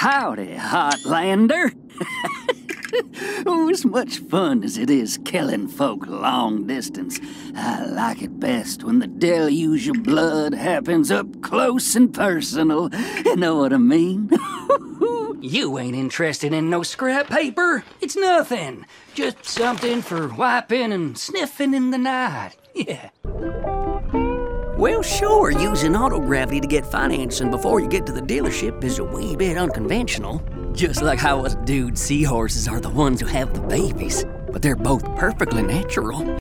Howdy, Heartlander. Oh, as much fun as it is killing folk long distance, I like it best when the deluge of blood happens up close and personal. You know what I mean? You ain't interested in no scrap paper. It's nothing. Just something for wiping and sniffing in the night. Yeah. Well, sure, using autogravity to get financing before you get to the dealership is a wee bit unconventional. Just like how us dude seahorses are the ones who have the babies. But they're both perfectly natural.